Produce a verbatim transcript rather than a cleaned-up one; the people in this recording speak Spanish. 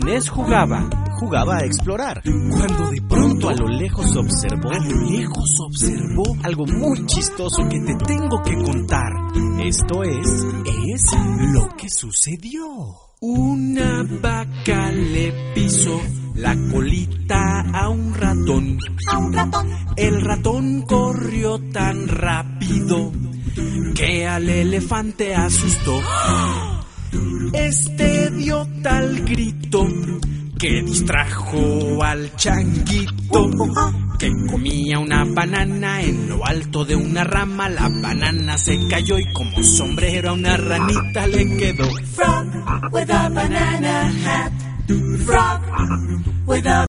Inés jugaba, jugaba a explorar, cuando de pronto a lo lejos observó, a lo lejos observó algo muy chistoso que te tengo que contar. Esto es, es lo que sucedió. Una vaca le pisó la colita a un ratón. A un ratón. El ratón corrió tan rápido que al elefante asustó. Este dio tal grito que distrajo al changuito, que comía una banana en lo alto de una rama. La banana se cayó y como sombrero a una ranita le quedó. Frog with a banana hat. Frog with a